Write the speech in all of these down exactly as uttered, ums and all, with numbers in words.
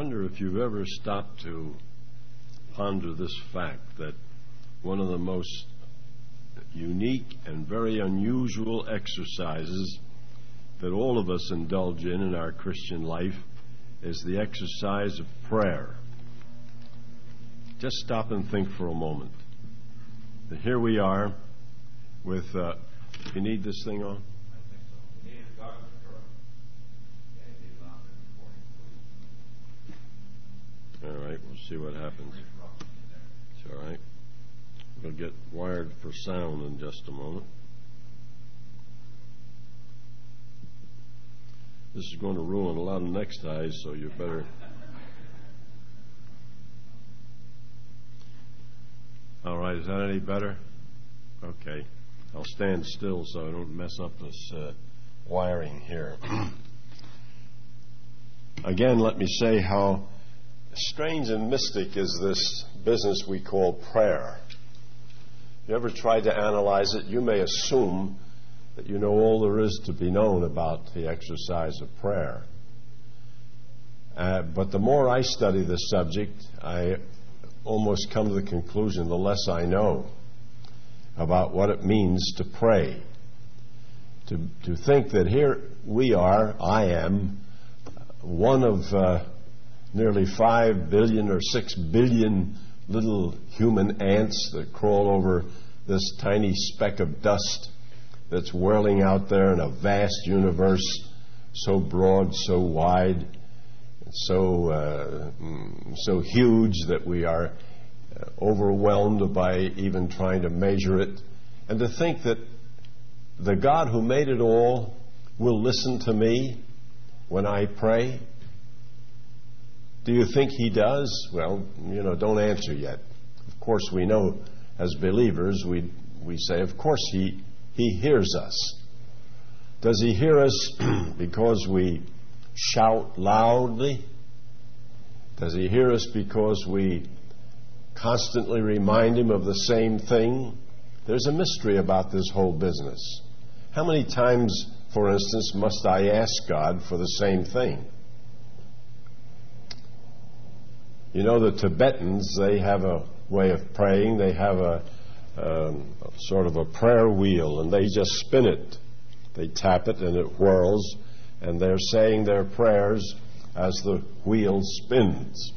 wonder if you've ever stopped to ponder this fact that one of the most unique and very unusual exercises that all of us indulge in in our Christian life is the exercise of prayer. Just stop and think for a moment. And here we are with, uh, you need this thing on? All right, we'll see what happens. It's all right. We'll get wired for sound in just a moment. This is going to ruin a lot of neckties, so you better... All right, is that any better? Okay. I'll stand still so I don't mess up this uh, wiring here. Again, let me say how strange and mystic is this business we call prayer. If you ever tried to analyze it, you may assume that you know all there is to be known about the exercise of prayer. Uh, but the more I study this subject, I almost come to the conclusion the less I know about what it means to pray. To, to think that here we are, I am, one of uh, nearly five billion or six billion little human ants that crawl over this tiny speck of dust that's whirling out there in a vast universe, so broad, so wide, so uh, so huge that we are uh, overwhelmed by even trying to measure it. And to think that the God who made it all will listen to me when I pray. Do you think He does? Well, you know, don't answer yet. Of course, we know as believers, we we say, of course, He He hears us. Does He hear us because we shout loudly? Does He hear us because we constantly remind Him of the same thing? There's a mystery about this whole business. How many times, for instance, must I ask God for the same thing? You know, the Tibetans, they have a way of praying. They have a, um, a sort of a prayer wheel, and they just spin it. They tap it, and it whirls, and they're saying their prayers as the wheel spins.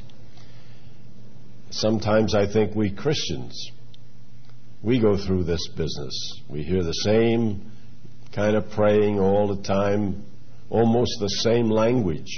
Sometimes I think we Christians, we go through this business. We hear the same kind of praying all the time, almost the same language.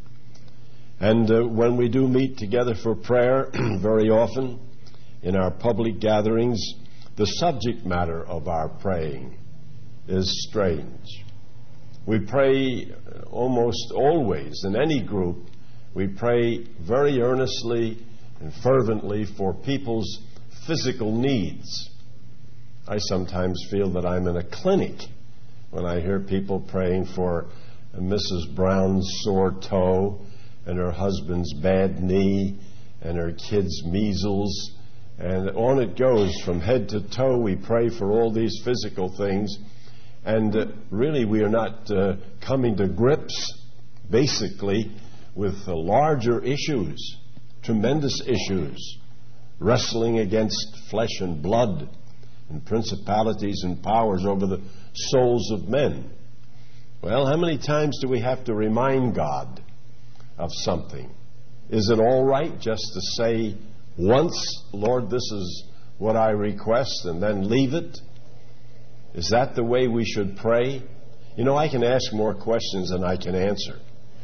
And uh, when we do meet together for prayer, very often in our public gatherings, the subject matter of our praying is strange. We pray almost always in any group. We pray very earnestly and fervently for people's physical needs. I sometimes feel that I'm in a clinic when I hear people praying for Missus Brown's sore toe and her husband's bad knee and her kids' measles. And on it goes from head to toe. We pray for all these physical things. And uh, really we are not uh, coming to grips, basically, with the larger issues, tremendous issues, wrestling against flesh and blood and principalities and powers over the souls of men. Well, how many times do we have to remind God of something? Is it all right just to say once, Lord, this is what I request, and then leave it? Is that the way we should pray? You know, I can ask more questions than I can answer.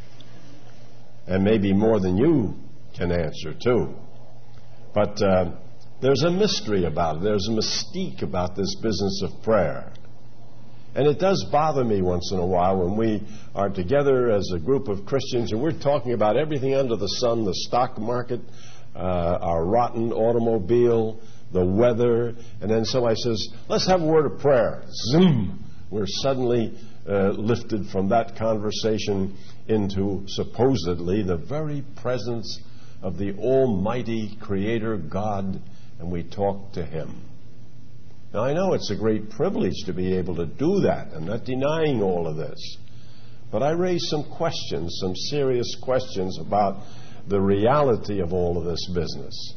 And maybe more than you can answer, too. But uh, there's a mystery about it. There's a mystique about this business of prayer. And it does bother me once in a while when we are together as a group of Christians and we're talking about everything under the sun, the stock market, uh, our rotten automobile, the weather, and then somebody says, let's have a word of prayer. Zoom! We're suddenly uh, lifted from that conversation into supposedly the very presence of the Almighty Creator God, and we talk to Him. Now, I know it's a great privilege to be able to do that. I'm not denying all of this. But I raise some questions, some serious questions about the reality of all of this business.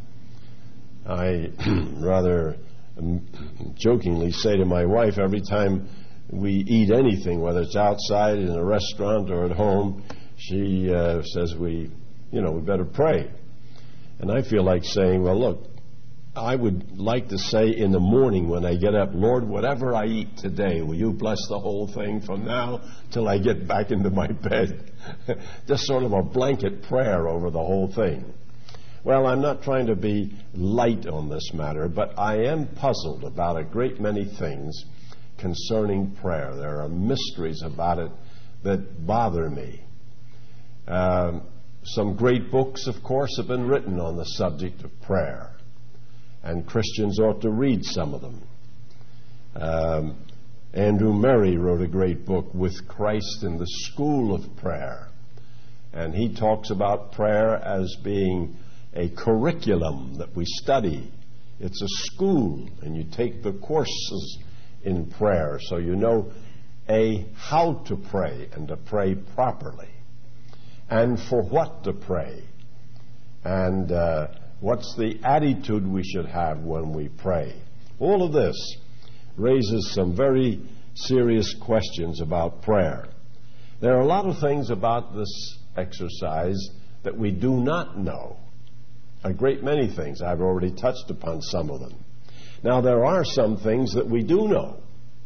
I rather jokingly say to my wife every time we eat anything, whether it's outside in a restaurant or at home, she uh, says we, you know, we better pray. And I feel like saying, well, look, I would like to say in the morning when I get up, Lord, whatever I eat today, will you bless the whole thing from now till I get back into my bed? Just sort of a blanket prayer over the whole thing. Well, I'm not trying to be light on this matter, but I am puzzled about a great many things concerning prayer. There are mysteries about it that bother me. Um, some great books, of course, have been written on the subject of prayer, and Christians ought to read some of them. Um, Andrew Murray wrote a great book, With Christ in the School of Prayer, and he talks about prayer as being a curriculum that we study. It's a school, and you take the courses in prayer so you know, A, how to pray and to pray properly, and for what to pray, and uh, what's the attitude we should have when we pray. All of this raises some very serious questions about prayer. There are a lot of things about this exercise that we do not know. A great many things. I've already touched upon some of them. Now, there are some things that we do know.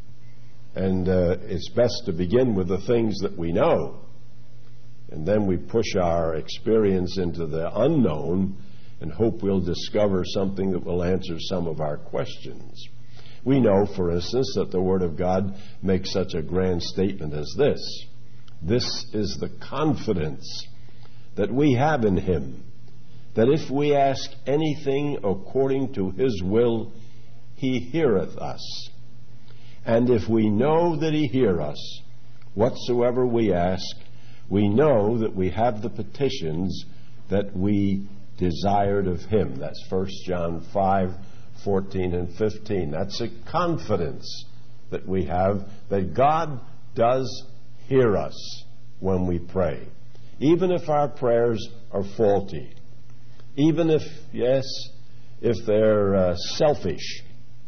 And uh, it's best to begin with the things that we know. And then we push our experience into the unknown and hope we'll discover something that will answer some of our questions. We know, for instance, that the Word of God makes such a grand statement as this. This is the confidence that we have in Him, that if we ask anything according to His will, He heareth us. And if we know that He hear us, whatsoever we ask, we know that we have the petitions that we desired of Him. That's First John five, fourteen and fifteen. That's a confidence that we have that God does hear us when we pray. Even if our prayers are faulty. Even if, yes, if they're uh, selfish.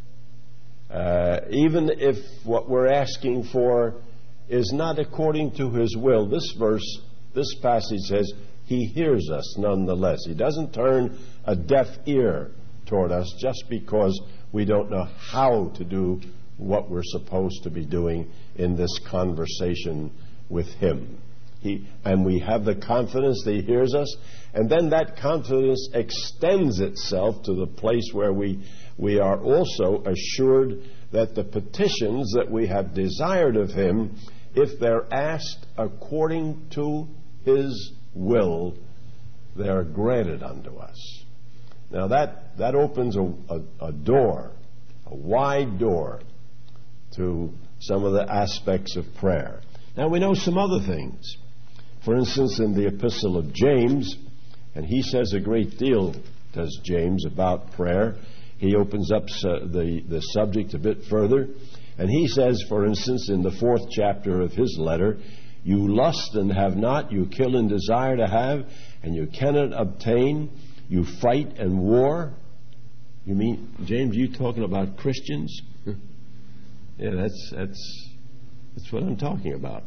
Uh, even if what we're asking for is not according to His will. This verse, this passage says, He hears us nonetheless. He doesn't turn a deaf ear toward us just because we don't know how to do what we're supposed to be doing in this conversation with Him. He, and we have the confidence that He hears us, and then that confidence extends itself to the place where we, we are also assured that the petitions that we have desired of Him, if they're asked according to His will, they are granted unto us. Now that, that opens a, a, a door, a wide door, to some of the aspects of prayer. Now we know some other things. For instance, in the Epistle of James, and he says a great deal, does James, about prayer. He opens up uh, the, the subject a bit further. And he says, for instance, in the fourth chapter of his letter, you lust and have not, you kill and desire to have, and you cannot obtain. You fight and war. You mean, James, you talking about Christians? Yeah, that's that's that's what I'm talking about.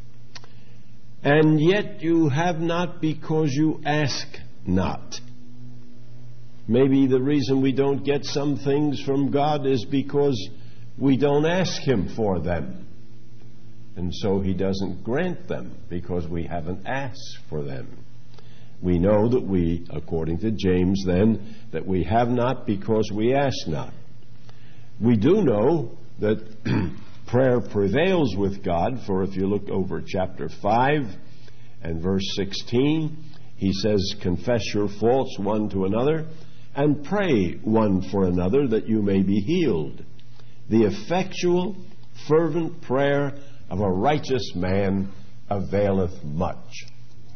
And yet you have not because you ask not. Maybe the reason we don't get some things from God is because we don't ask Him for them. And so He doesn't grant them because we haven't asked for them. We know that we, according to James then, that we have not because we ask not. We do know that prayer prevails with God, for if you look over chapter five and verse sixteen, he says, confess your faults one to another and pray one for another that you may be healed. The effectual, fervent prayer of a righteous man availeth much.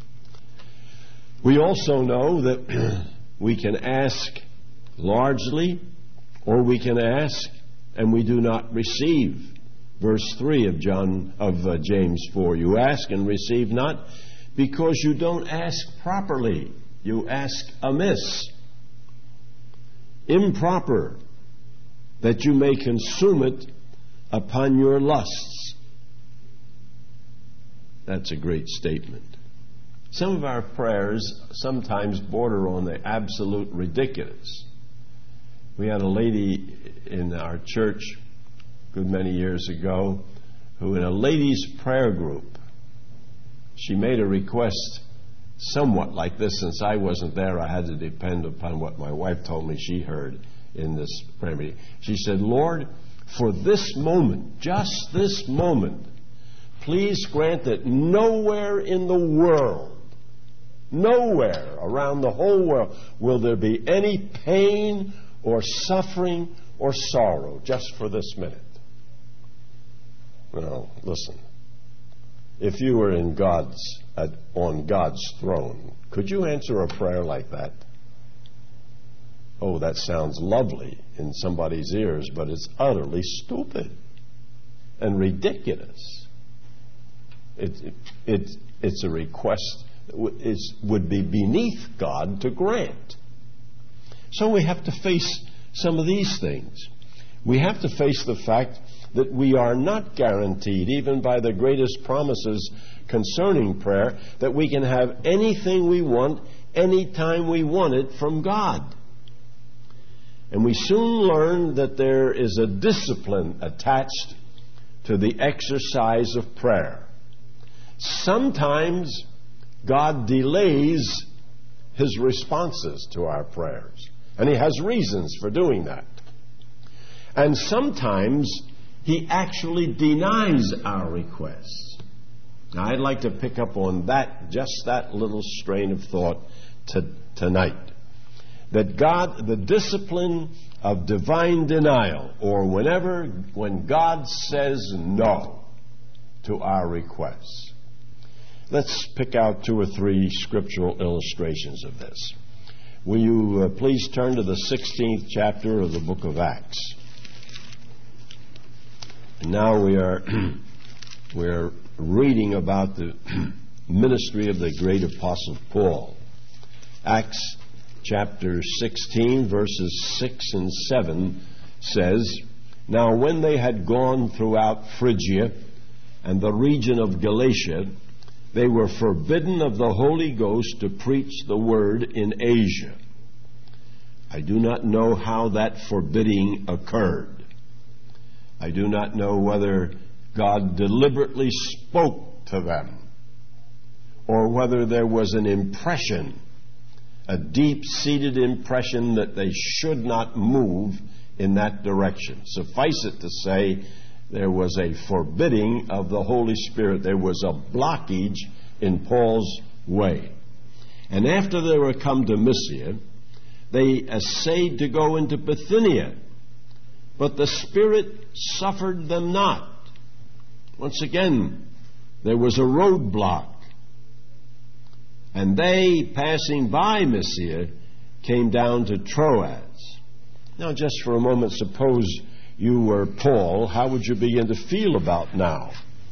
We also know that we can ask largely, or we can ask and we do not receive. Verse three of John of uh, James four, you ask and receive not because you don't ask properly. You ask amiss. Improper, that you may consume it upon your lusts. That's a great statement. Some of our prayers sometimes border on the absolute ridiculous. We had a lady in our church a good many years ago who, in a ladies' prayer group, she made a request somewhat like this. Since I wasn't there, I had to depend upon what my wife told me she heard in this prayer meeting. She said, Lord, for this moment, just this moment, please grant that nowhere in the world, nowhere around the whole world, will there be any pain or suffering or sorrow, just for this minute. Well, listen. If you were in God's at, on God's throne, could you answer a prayer like that? Oh, that sounds lovely in somebody's ears, but it's utterly stupid and ridiculous. It, it, it, it's a request that would be beneath God to grant. So we have to face some of these things. We have to face the fact that we are not guaranteed, even by the greatest promises concerning prayer, that we can have anything we want, anytime we want it from God. And we soon learn that there is a discipline attached to the exercise of prayer. Sometimes God delays His responses to our prayers, and He has reasons for doing that. And sometimes He actually denies our requests. Now, I'd like to pick up on that, just that little strain of thought to, tonight. That God, the discipline of divine denial, or whenever, when God says no to our requests. Let's pick out two or three scriptural illustrations of this. Will you uh, please turn to the sixteenth chapter of the book of Acts. And now we are we're reading about the ministry of the great apostle Paul. Acts chapter sixteen, verses six and seven says, Now when they had gone throughout Phrygia and the region of Galatia, they were forbidden of the Holy Ghost to preach the word in Asia. I do not know how that forbidding occurred. I do not know whether God deliberately spoke to them or whether there was an impression, a deep-seated impression that they should not move in that direction. Suffice it to say, there was a forbidding of the Holy Spirit. There was a blockage in Paul's way. And after they were come to Mysia, they essayed to go into Bithynia, but the Spirit suffered them not. Once again, there was a roadblock. And they, passing by Mysia, came down to Troas. Now, just for a moment, suppose you were Paul, how would you begin to feel about now?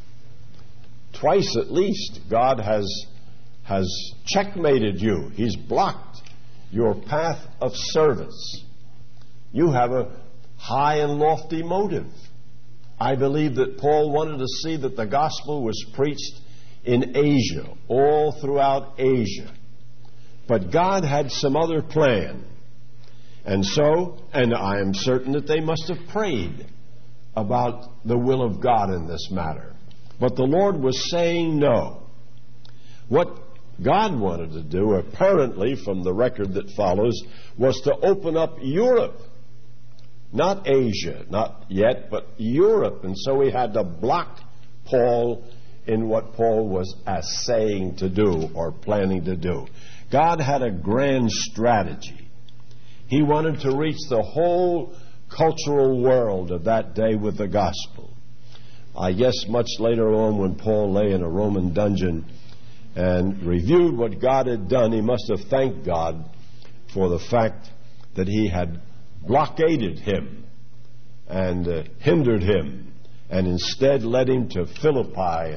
Twice at least, God has, has checkmated you. He's blocked your path of service. You have a high and lofty motive. I believe that Paul wanted to see that the gospel was preached in Asia, all throughout Asia. But God had some other plan. And so, and I am certain that they must have prayed about the will of God in this matter. But the Lord was saying no. What God wanted to do, apparently from the record that follows, was to open up Europe. Not Asia, not yet, but Europe. And so he had to block Paul in what Paul was essaying to do or planning to do. God had a grand strategy. He wanted to reach the whole cultural world of that day with the gospel. I guess much later on, when Paul lay in a Roman dungeon and reviewed what God had done, he must have thanked God for the fact that he had blockaded him and uh, hindered him, and instead led him to Philippi and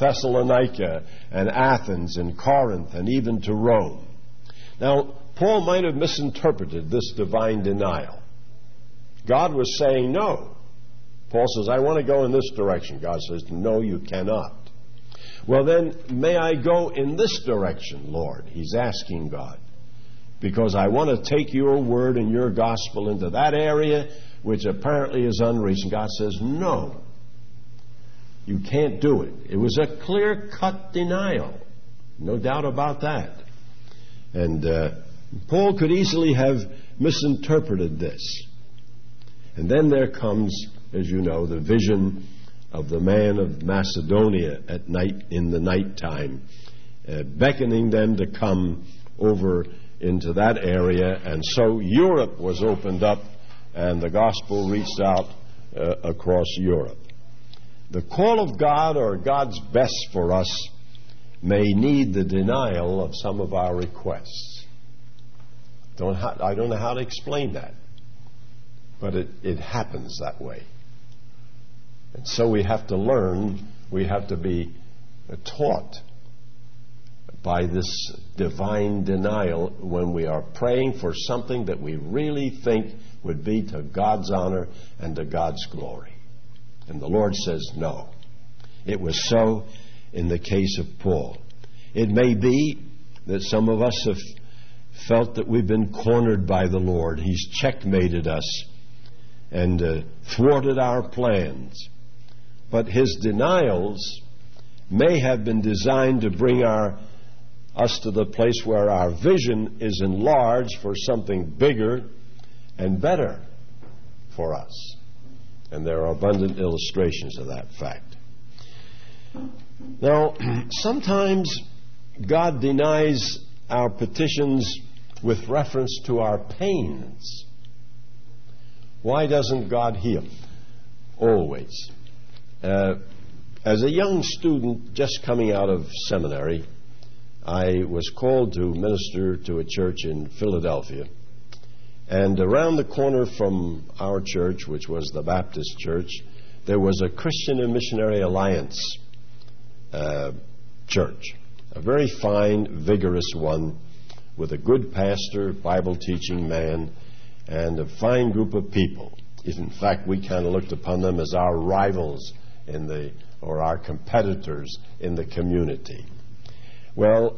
Thessalonica and Athens and Corinth and even to Rome. Now, Paul might have misinterpreted this divine denial. God was saying no. Paul says, I want to go in this direction. God says, no, you cannot. Well, then, may I go in this direction, Lord? He's asking God. Because I want to take your word and your gospel into that area which apparently is unreached. And God says, no, you can't do it. It was a clear-cut denial. No doubt about that. And uh, Paul could easily have misinterpreted this. And then there comes, as you know, the vision of the man of Macedonia at night, in the nighttime, uh, beckoning them to come over into that area. And so Europe was opened up and the gospel reached out uh, across Europe. The call of God, or God's best for us, may need the denial of some of our requests. Don't ha- I don't know how to explain that, but it, it happens that way. And so we have to learn, we have to be taught by this divine denial when we are praying for something that we really think would be to God's honor and to God's glory. And the Lord says no. It was so in the case of Paul. It may be that some of us have felt that we've been cornered by the Lord. He's checkmated us and uh, thwarted our plans. But his denials may have been designed to bring our us to the place where our vision is enlarged for something bigger and better for us. And there are abundant illustrations of that fact. Now, sometimes God denies our petitions with reference to our pains. Why doesn't God heal? Always. Uh, as a young student just coming out of seminary, I was called to minister to a church in Philadelphia. And around the corner from our church, which was the Baptist church, there was a Christian and Missionary Alliance uh, church. A very fine, vigorous one with a good pastor, Bible-teaching man, and a fine group of people. In fact, we kind of looked upon them as our rivals in the, or our competitors in the community. Well,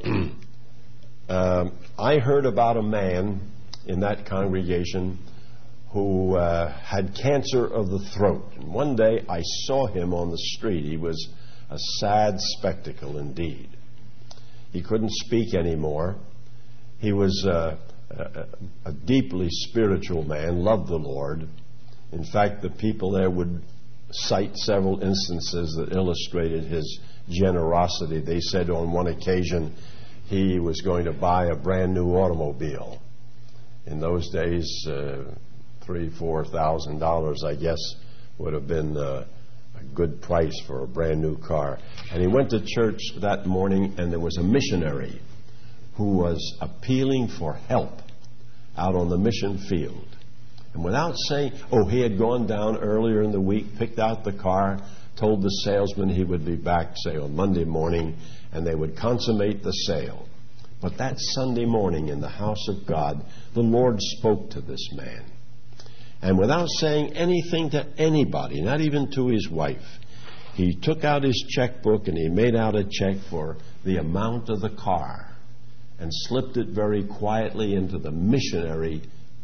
um, I heard about a man in that congregation who uh, had cancer of the throat. And one day I saw him on the street. He was a sad spectacle indeed. He couldn't speak anymore. He was uh, a, a deeply spiritual man, loved the Lord. In fact, the people there would cite several instances that illustrated his generosity. They said on one occasion he was going to buy a brand new automobile. In those days, uh, three, four thousand dollars, I guess, would have been uh, a good price for a brand new car. And he went to church that morning, and there was a missionary who was appealing for help out on the mission field. And without saying, oh, he had gone down earlier in the week, picked out the car, told the salesman he would be back, say, on Monday morning, and they would consummate the sale. But that Sunday morning in the house of God, the Lord spoke to this man. And without saying anything to anybody, not even to his wife, he took out his checkbook and he made out a check for the amount of the car and slipped it very quietly into the missionary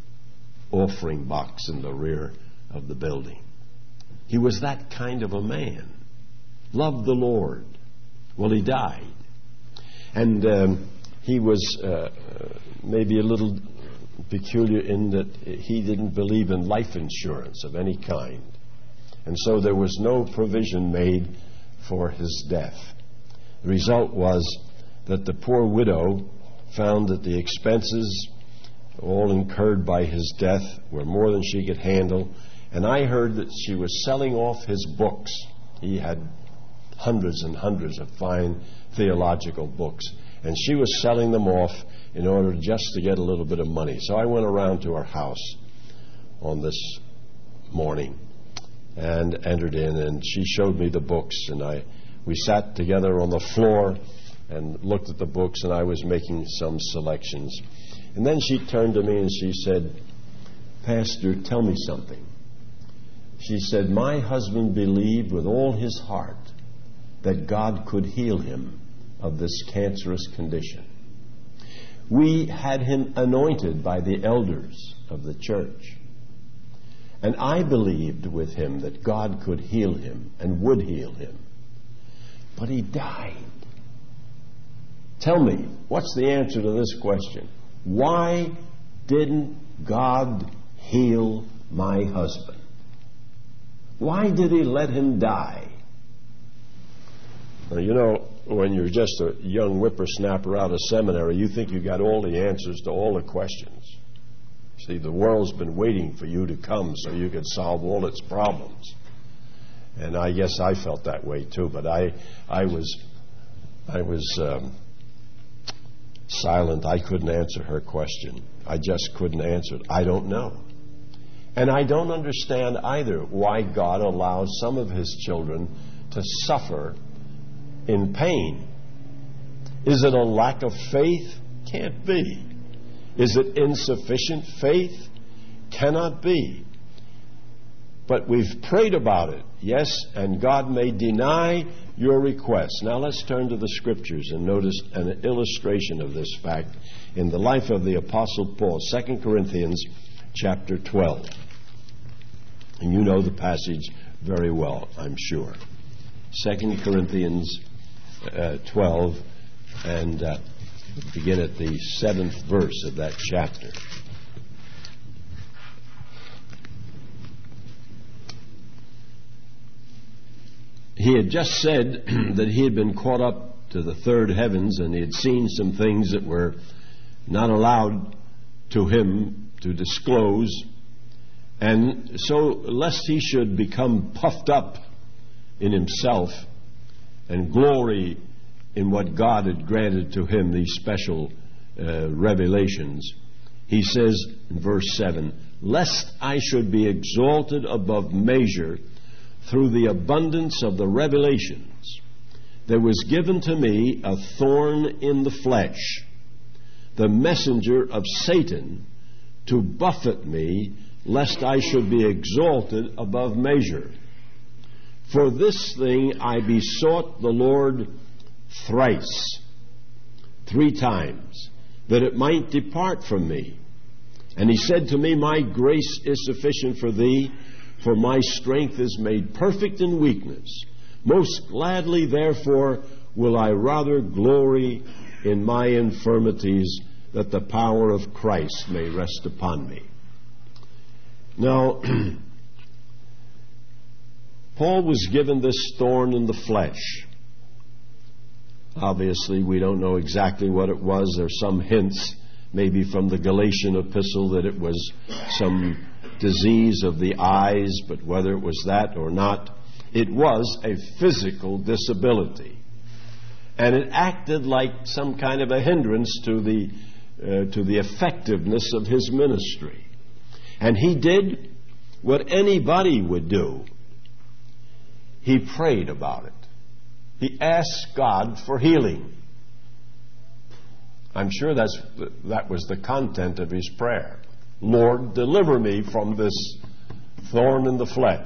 offering box in the rear of the building. He was that kind of a man. Loved the Lord. Well, he died. And um, he was uh, maybe a little peculiar in that he didn't believe in life insurance of any kind. And so there was no provision made for his death. The result was that the poor widow found that the expenses all incurred by his death were more than she could handle. And I heard that she was selling off his books. He had hundreds and hundreds of fine theological books. And she was selling them off in order just to get a little bit of money. So I went around to her house on this morning and entered in, and she showed me the books, and I, we sat together on the floor and looked at the books, and I was making some selections. And then she turned to me and she said, "Pastor, tell me something." She said, "My husband believed with all his heart that God could heal him of this cancerous condition. We had him anointed by the elders of the church. And I believed with him that God could heal him and would heal him. But he died. Tell me, what's the answer to this question? Why didn't God heal my husband? Why did he let him die?" Well, you know, when you're just a young whippersnapper out of seminary, you think you got all the answers to all the questions. See, the world's been waiting for you to come so you could solve all its problems. And I guess I felt that way too, but I, I was, I was um, silent. I couldn't answer her question. I just couldn't answer it. I don't know. And I don't understand either why God allows some of his children to suffer in pain. Is it a lack of faith? Can't be. Is it insufficient faith? Cannot be. But we've prayed about it, yes, and God may deny your request. Now let's turn to the Scriptures and notice an illustration of this fact in the life of the Apostle Paul, Second Corinthians chapter twelve. And you know the passage very well, I'm sure. Second Corinthians uh, twelve, and uh, begin at the seventh verse of that chapter. He had just said that he had been caught up to the third heavens, and he had seen some things that were not allowed to him to disclose. And so, lest he should become puffed up in himself and glory in what God had granted to him, these special uh, revelations, he says in verse seven, "Lest I should be exalted above measure through the abundance of the revelations, there was given to me a thorn in the flesh, the messenger of Satan, to buffet me, lest I should be exalted above measure. For this thing I besought the Lord thrice, three times, that it might depart from me. And he said to me, My grace is sufficient for thee, for my strength is made perfect in weakness. Most gladly, therefore, will I rather glory in my infirmities, that the power of Christ may rest upon me." Now, Paul was given this thorn in the flesh. Obviously, we don't know exactly what it was. There's some hints, maybe from the Galatian epistle, that it was some disease of the eyes, but whether it was that or not, it was a physical disability. And it acted like some kind of a hindrance to the, uh, to the effectiveness of his ministry. And he did what anybody would do. He prayed about it. He asked God for healing. I'm sure that's, that was the content of his prayer. Lord, deliver me from this thorn in the flesh.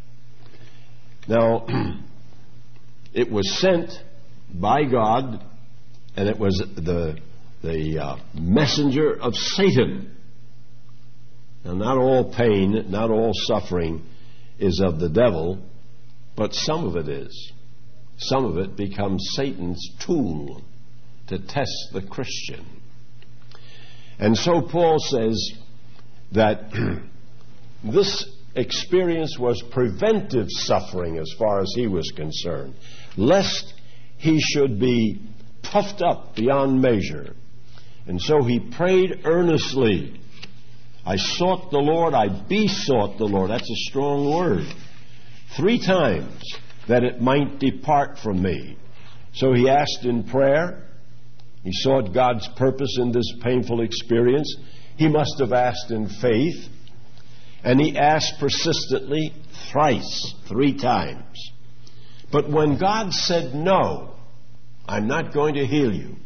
Now, it was sent by God, and it was the, the uh, messenger of Satan. Now, not all pain, not all suffering is of the devil, but some of it is. Some of it becomes Satan's tool to test the Christian. And so Paul says that this experience was preventive suffering as far as he was concerned, lest he should be puffed up beyond measure. And so he prayed earnestly. I sought the Lord, I besought the Lord. That's a strong word. Three times, that it might depart from me. So he asked in prayer. He sought God's purpose in this painful experience. He must have asked in faith. And he asked persistently thrice, three times. But when God said, no, I'm not going to heal you,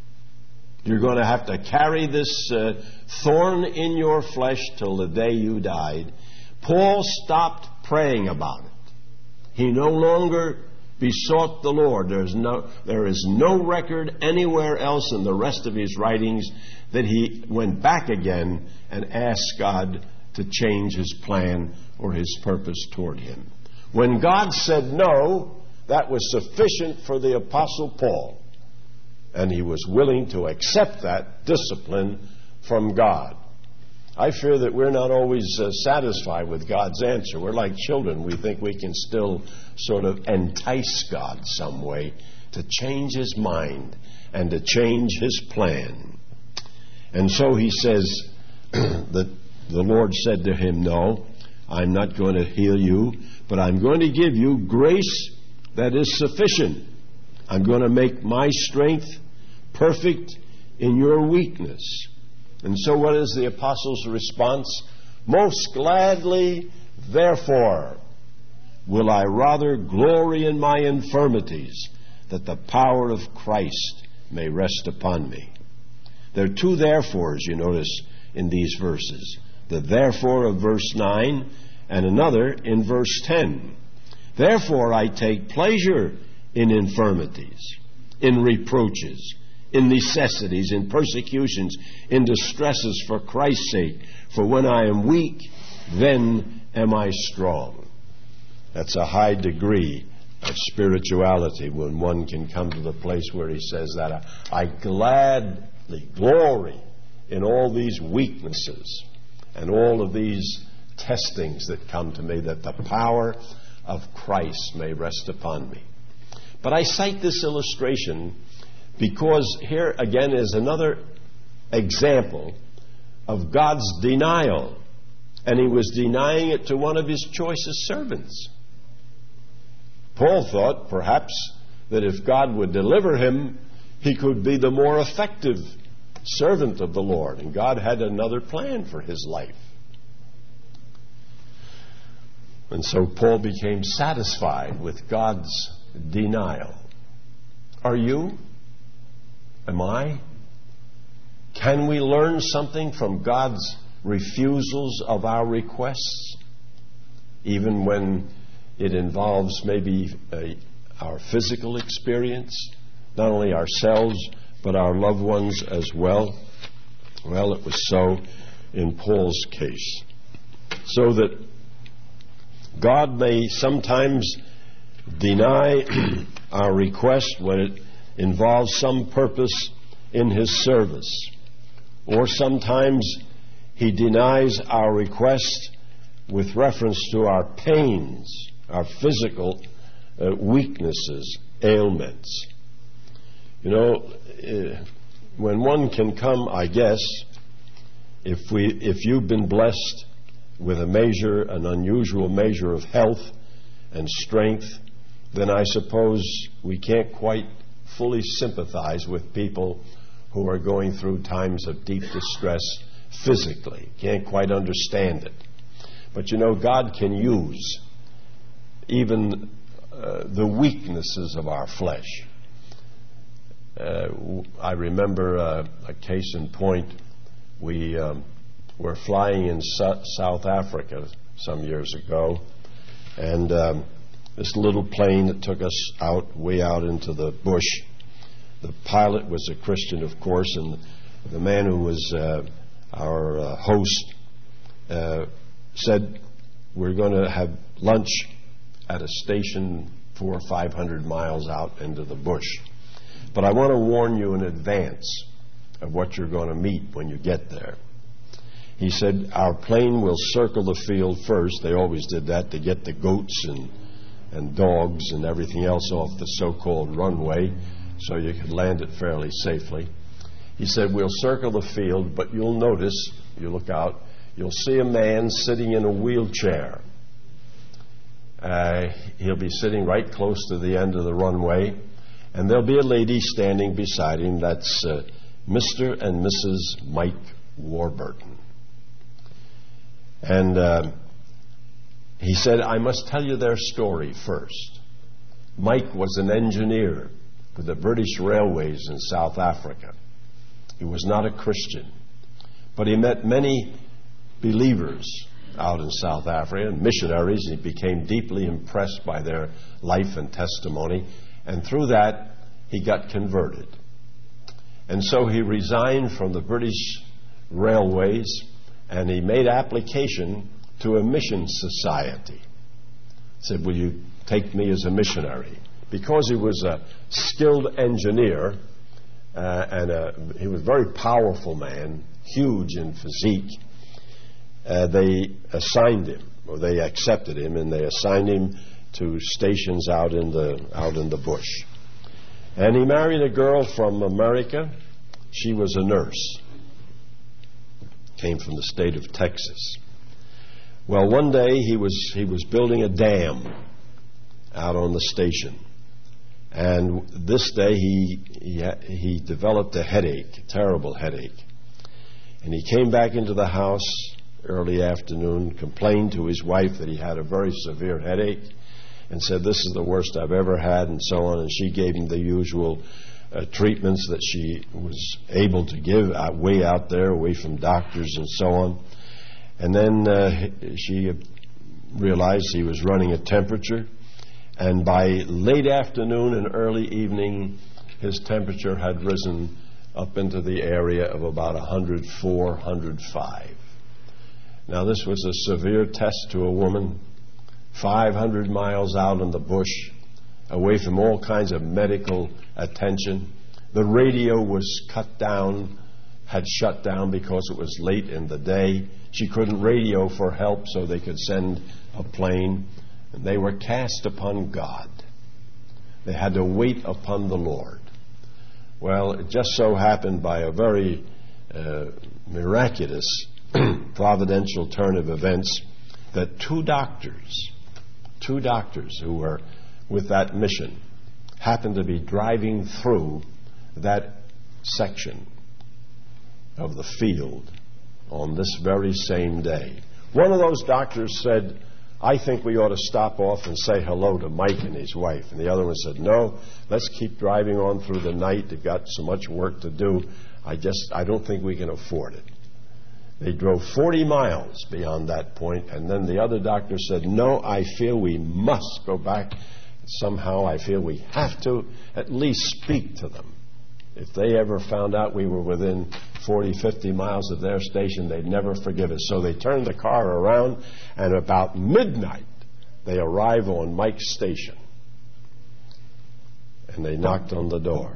you're going to have to carry this uh, thorn in your flesh till the day you died, Paul stopped praying about it. He no longer besought the Lord. There's no, there is no record anywhere else in the rest of his writings that he went back again and asked God to change his plan or his purpose toward him. When God said no, that was sufficient for the Apostle Paul. And he was willing to accept that discipline from God. I fear that we're not always uh, satisfied with God's answer. We're like children. We think we can still sort of entice God some way to change his mind and to change his plan. And so he says that the Lord said to him, no, I'm not going to heal you, but I'm going to give you grace that is sufficient. I'm going to make my strength perfect in your weakness. And so what is the apostle's response? Most gladly, therefore, will I rather glory in my infirmities, that the power of Christ may rest upon me. There are two therefores, you notice, in these verses. The therefore of verse nine and another in verse ten. Therefore I take pleasure in infirmities, in reproaches, in necessities, in persecutions, in distresses for Christ's sake. For when I am weak, then am I strong. That's a high degree of spirituality when one can come to the place where he says that I gladly glory in all these weaknesses and all of these testings that come to me, that the power of Christ may rest upon me. But I cite this illustration because here again is another example of God's denial. And he was denying it to one of his choicest servants. Paul thought perhaps that if God would deliver him, he could be the more effective servant of the Lord. And God had another plan for his life. And so Paul became satisfied with God's denial. Are you? Am I? Can we learn something from God's refusals of our requests, even when it involves maybe uh, our physical experience, not only ourselves, but our loved ones as well? Well, it was so in Paul's case. So that God may sometimes deny our request when it involves some purpose in his service. Or sometimes he denies our request with reference to our pains, our physical uh, weaknesses, ailments. You know, uh, when one can come, I guess, if we, if you've been blessed with a measure, an unusual measure of health and strength, then I suppose we can't quite fully sympathize with people who are going through times of deep distress physically. Can't quite understand it. But you know, God can use even uh, the weaknesses of our flesh. Uh, I remember uh, a case in point. We um, were flying in Su- South Africa some years ago, and um, this little plane that took us out, way out into the bush. The pilot was a Christian, of course, and the man who was uh, our uh, host uh, said, we're going to have lunch at a station four or five hundred miles out into the bush. But I want to warn you in advance of what you're going to meet when you get there. He said, our plane will circle the field first. They always did that to get the goats and, and dogs and everything else off the so-called runway so you could land it fairly safely. He said, we'll circle the field, but you'll notice, you look out, you'll see a man sitting in a wheelchair. Uh, he'll be sitting right close to the end of the runway, and there'll be a lady standing beside him. That's uh, Mister and Missus Mike Warburton. And uh, he said, I must tell you their story first. Mike was an engineer for the British Railways in South Africa. He was not a Christian, but he met many believers out in South Africa and missionaries. He became deeply impressed by their life and testimony, and through that he got converted. And so he resigned from the British Railways and he made application to a mission society. He said, will you take me as a missionary? Because he was a skilled engineer uh, and a, he was a very powerful man, huge in physique, uh, they assigned him, or they accepted him, and they assigned him to stations out in the out in the bush. And he married a girl from America. She was a nurse. Came from the state of Texas. Well, one day he was he was building a dam out on the station. And this day he he, he developed a headache, a terrible headache. And he came back into the house early afternoon, complained to his wife that he had a very severe headache, and said, this is the worst I've ever had, and so on. And she gave him the usual uh, treatments that she was able to give out, way out there, away from doctors and so on. And then uh, she realized he was running a temperature, and by late afternoon and early evening, his temperature had risen up into the area of about one hundred four, one hundred five. Now, this was a severe test to a woman, five hundred miles out in the bush, away from all kinds of medical attention. The radio was cut down, had shut down because it was late in the day. She couldn't radio for help, so they could send a plane. And they were cast upon God. They had to wait upon the Lord. Well, it just so happened by a very uh, miraculous providential turn of events that two doctors, two doctors who were with that mission happened to be driving through that section of the field on this very same day. One of those doctors said, I think we ought to stop off and say hello to Mike and his wife. And the other one said, no, let's keep driving on through the night. They've got so much work to do. I just, I don't think we can afford it. They drove forty miles beyond that point, and then the other doctor said, no, I feel we must go back. Somehow I feel we have to at least speak to them. If they ever found out we were within forty, fifty miles of their station, they'd never forgive us. So they turned the car around, and about midnight, they arrive on Mike's station. And they knocked on the door.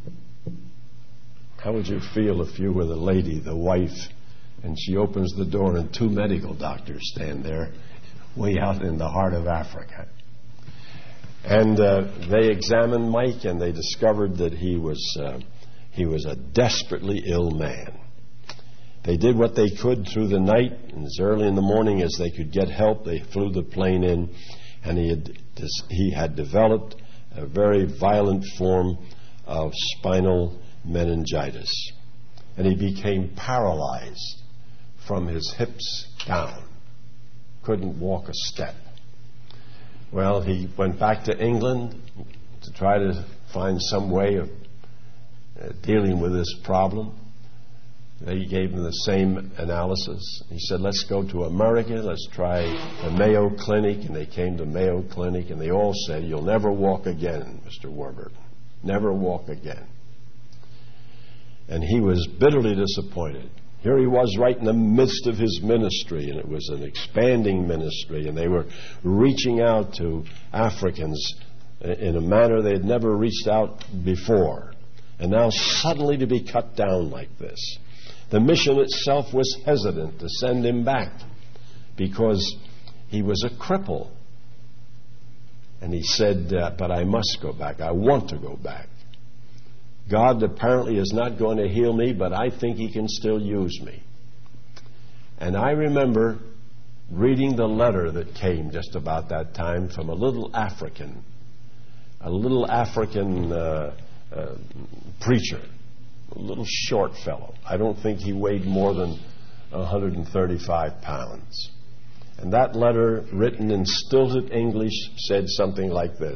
How would you feel if you were the lady, the wife, and she opens the door and two medical doctors stand there way out in the heart of Africa? And uh, they examined Mike, and they discovered that he was uh, he was a desperately ill man. They did what they could through the night, and as early in the morning as they could get help, they flew the plane in, and he had he had developed a very violent form of spinal meningitis, and he became paralyzed from his hips down, couldn't walk a step. Well, he went back to England to try to find some way of uh, dealing with this problem. They gave him the same analysis. He said, let's go to America, let's try the Mayo Clinic. And they came to Mayo Clinic, and they all said, you'll never walk again, Mister Warburton. Never walk again. And he was bitterly disappointed. Here he was right in the midst of his ministry, and it was an expanding ministry, and they were reaching out to Africans in a manner they had never reached out before. And now suddenly to be cut down like this. The mission itself was hesitant to send him back because he was a cripple. And he said, uh, but I must go back. I want to go back. God apparently is not going to heal me, but I think He can still use me. And I remember reading the letter that came just about that time from a little African, a little African uh, uh, preacher, a little short fellow. I don't think he weighed more than one hundred thirty-five pounds. And that letter, written in stilted English, said something like this.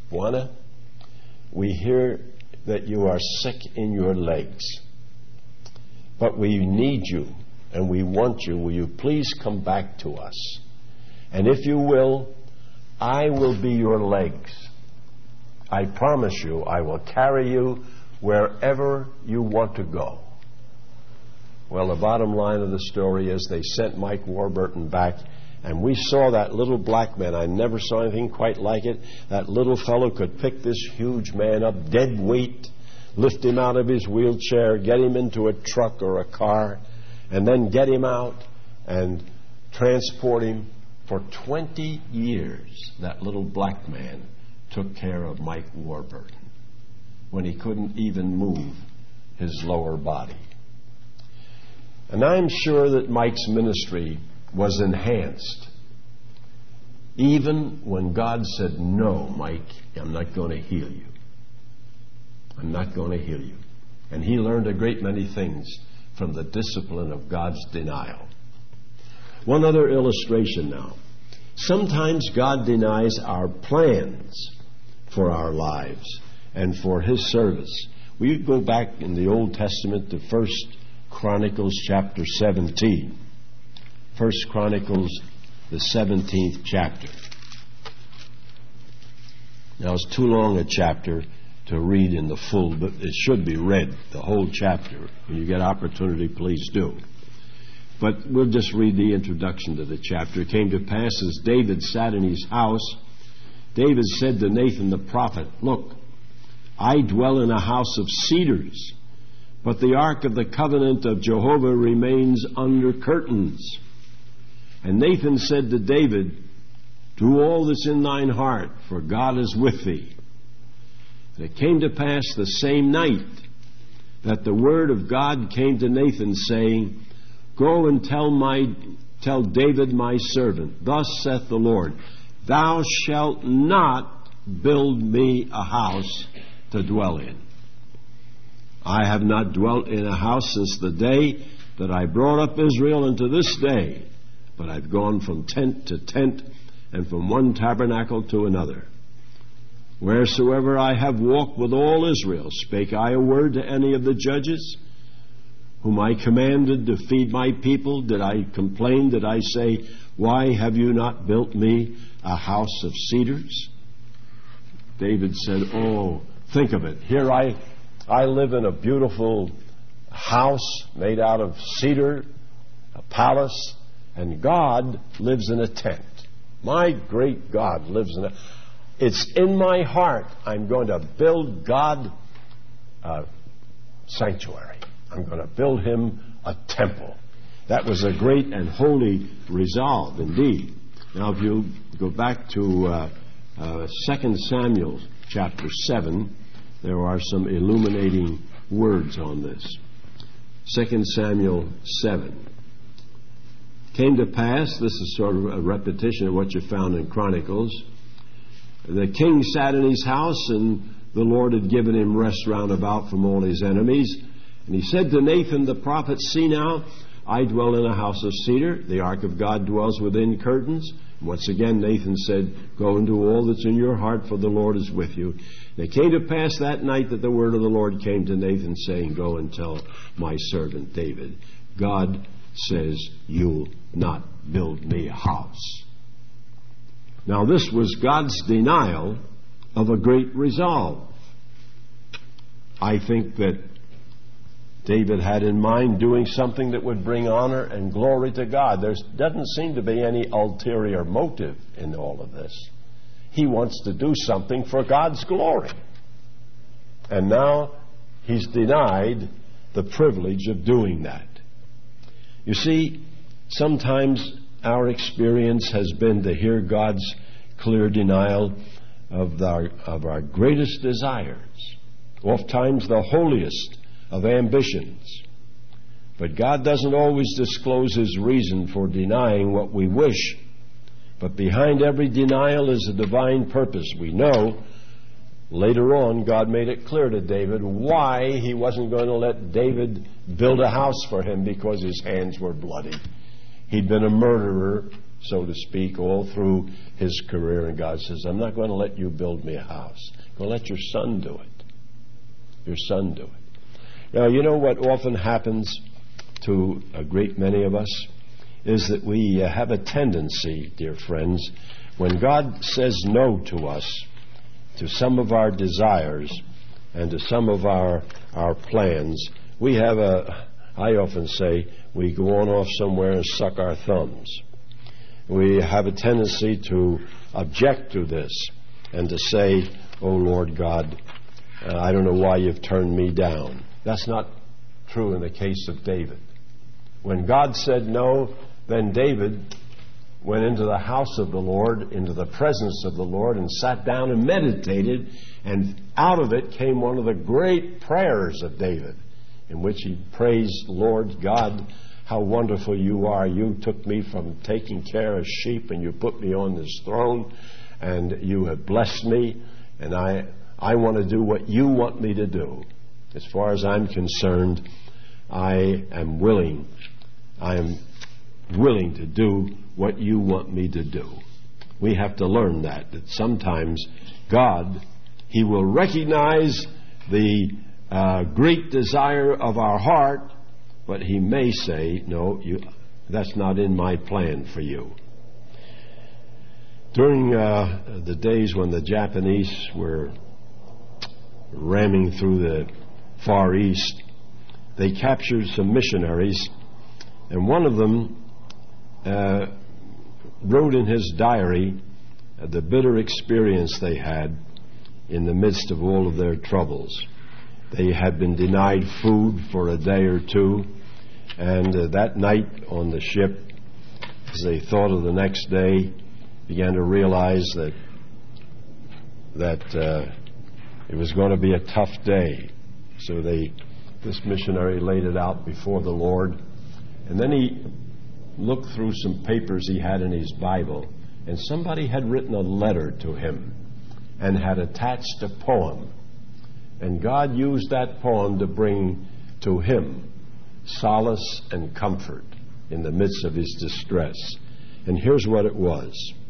Juana, we hear that you are sick in your legs, but we need you and we want you. Will you please come back to us? And if you will, I will be your legs. I promise you, I will carry you wherever you want to go. Well, the bottom line of the story is they sent Mike Warburton back, and we saw that little black man. I never saw anything quite like it. That little fellow could pick this huge man up, dead weight, lift him out of his wheelchair, get him into a truck or a car, and then get him out and transport him. For twenty years, that little black man took care of Mike Warburton when he couldn't even move his lower body. And I'm sure that Mike's ministry was enhanced even when God said, "No, Mike, I'm not going to heal you. I'm not going to heal you." And he learned a great many things from the discipline of God's denial. One other illustration now. Sometimes God denies our plans for our lives and for His service. We go back in the Old Testament to First Chronicles chapter seventeen. First Chronicles, the seventeenth chapter. Now, it's too long a chapter to read in the full, but it should be read, the whole chapter. When you get opportunity, please do. But we'll just read the introduction to the chapter. It came to pass as David sat in his house, David said to Nathan the prophet, "Look, I dwell in a house of cedars, but the ark of the covenant of Jehovah remains under curtains." And Nathan said to David, "Do all that's in thine heart, for God is with thee." And it came to pass the same night that the word of God came to Nathan, saying, "Go and tell my tell David my servant, thus saith the Lord, Thou shalt not build me a house to dwell in. I have not dwelt in a house since the day that I brought up Israel unto this day, but I've gone from tent to tent, and from one tabernacle to another. Wheresoever I have walked with all Israel, spake I a word to any of the judges, whom I commanded to feed my people? Did I complain? Did I say, Why have you not built me a house of cedars?" David said, "Oh, think of it. Here I, I live in a beautiful house made out of cedar, a palace, and God lives in a tent. My great God lives in a... It's in my heart. I'm going to build God a sanctuary. I'm going to build Him a temple." That was a great and holy resolve indeed. Now, if you go back to uh, uh, Second Samuel chapter seven, there are some illuminating words on this. Second Samuel seven. Came to pass, this is sort of a repetition of what you found in Chronicles. The king sat in his house, and the Lord had given him rest round about from all his enemies. And he said to Nathan the prophet, "See now, I dwell in a house of cedar. The ark of God dwells within curtains." And once again Nathan said, "Go and do all that's in your heart, for the Lord is with you." And it came to pass that night that the word of the Lord came to Nathan, saying, "Go and tell my servant David, God says you'll not build me a house." Now, this was God's denial of a great resolve. I think that David had in mind doing something that would bring honor and glory to God. There doesn't seem to be any ulterior motive in all of this. He wants to do something for God's glory. And now he's denied the privilege of doing that. You see, sometimes our experience has been to hear God's clear denial of our, of our greatest desires, oftentimes the holiest of ambitions. But God doesn't always disclose His reason for denying what we wish. But behind every denial is a divine purpose. We know later on God made it clear to David why He wasn't going to let David build a house for him, because his hands were bloody. He'd been a murderer so to speak, all through his career. And God says, I'm not going to let you build me a house. I'm going to let your son do it. Your son do it. Now, you know what often happens to a great many of us is that we uh, have a tendency, dear friends, when God says no to us, to some of our desires and to some of our our plans, we have a, I often say, we go on off somewhere and suck our thumbs. We have a tendency to object to this and to say, oh Lord God, uh, I don't know why you've turned me down. That's not true in the case of David. When God said no, then David went into the house of the Lord, into the presence of the Lord, and sat down and meditated, and out of it came one of the great prayers of David, in which he praised, Lord God, how wonderful you are. You took me from taking care of sheep, and you put me on this throne, and you have blessed me, and I, I want to do what you want me to do. As far as I'm concerned, I am willing, I am willing to do what you want me to do. We have to learn that, that sometimes God, he will recognize the uh, great desire of our heart, but he may say, no, you, that's not in my plan for you. During uh, the days when the Japanese were ramming through the Far East, they captured some missionaries, and one of them uh, wrote in his diary uh, the bitter experience they had in the midst of all of their troubles. They had been denied food for a day or two, and uh, that night on the ship, as they thought of the next day, began to realize that that uh, it was going to be a tough day. So they, this missionary laid it out before the Lord, and then he looked through some papers he had in his Bible, and somebody had written a letter to him and had attached a poem. And God used that poem to bring to him solace and comfort in the midst of his distress. And here's what it was.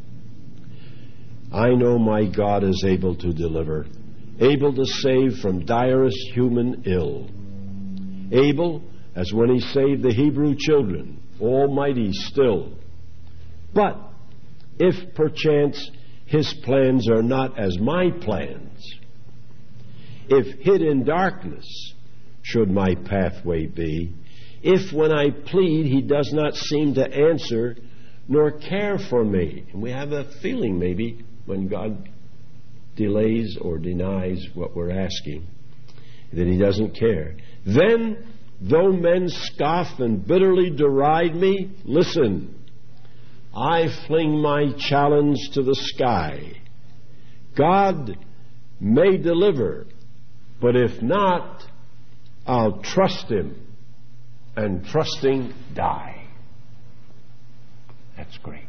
I know my God is able to deliver, able to save from direst human ill, able as when he saved the Hebrew children, almighty still. But if perchance his plans are not as my plans, if hid in darkness should my pathway be, if when I plead he does not seem to answer nor care for me. And we have a feeling maybe when God delays or denies what we're asking, that he doesn't care. Then, though men scoff and bitterly deride me, listen, I fling my challenge to the sky. God may deliver, but if not, I'll trust him, and trusting die. That's great.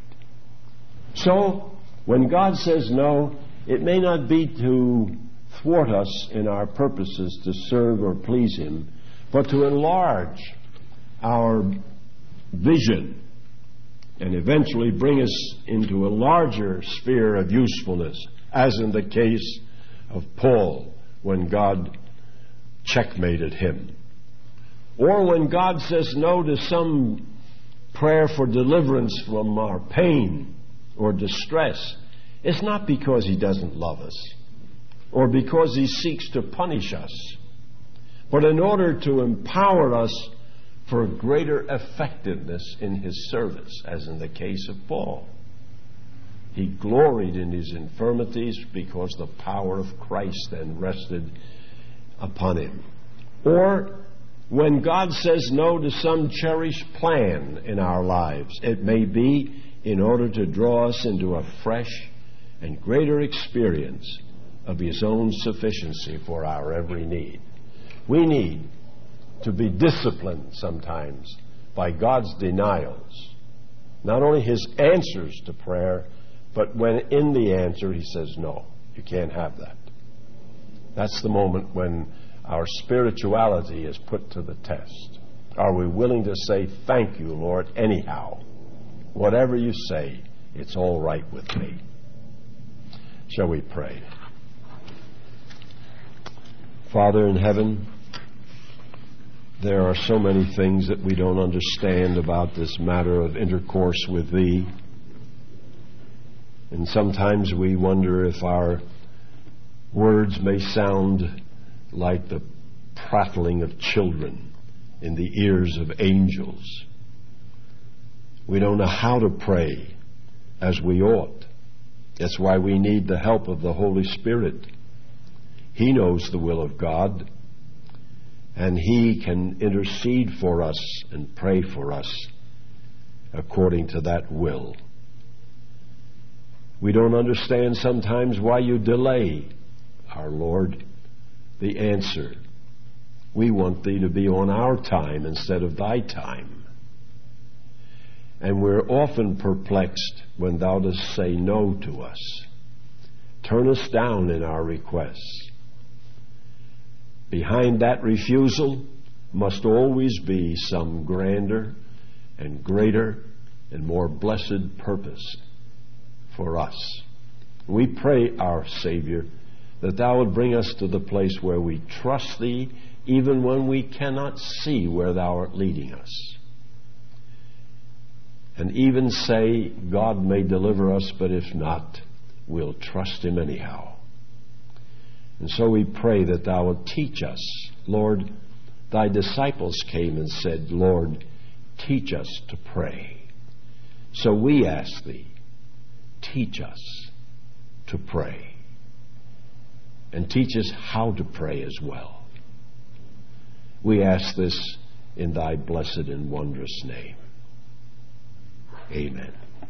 So, when God says no, it may not be to thwart us in our purposes to serve or please him, but to enlarge our vision and eventually bring us into a larger sphere of usefulness, as in the case of Paul when God checkmated him. Or when God says no to some prayer for deliverance from our pain or distress, it's not because he doesn't love us or because he seeks to punish us, but in order to empower us for greater effectiveness in his service, as in the case of Paul. He gloried in his infirmities because the power of Christ then rested upon him. Or when God says no to some cherished plan in our lives, it may be in order to draw us into a fresh and greater experience of his own sufficiency for our every need. We need to be disciplined sometimes by God's denials. Not only his answers to prayer, but when in the answer he says, no, you can't have that. That's the moment when our spirituality is put to the test. Are we willing to say, thank you, Lord, anyhow? Whatever you say, it's all right with me. Shall we pray? Father in heaven, there are so many things that we don't understand about this matter of intercourse with Thee. And sometimes we wonder if our words may sound like the prattling of children in the ears of angels. We don't know how to pray as we ought. That's why we need the help of the Holy Spirit. He knows the will of God, and He can intercede for us and pray for us according to that will. We don't understand sometimes why you delay, our Lord, the answer. We want Thee to be on our time instead of Thy time. And we're often perplexed when Thou dost say no to us. Turn us down in our requests. Behind that refusal must always be some grander and greater and more blessed purpose for us. We pray, our Savior, that Thou would bring us to the place where we trust Thee even when we cannot see where Thou art leading us. And even say, God may deliver us, but if not, we'll trust Him anyhow. And so we pray that Thou would teach us. Lord, Thy disciples came and said, Lord, teach us to pray. So we ask Thee, teach us to pray. And teach us how to pray as well. We ask this in Thy blessed and wondrous name. Amen.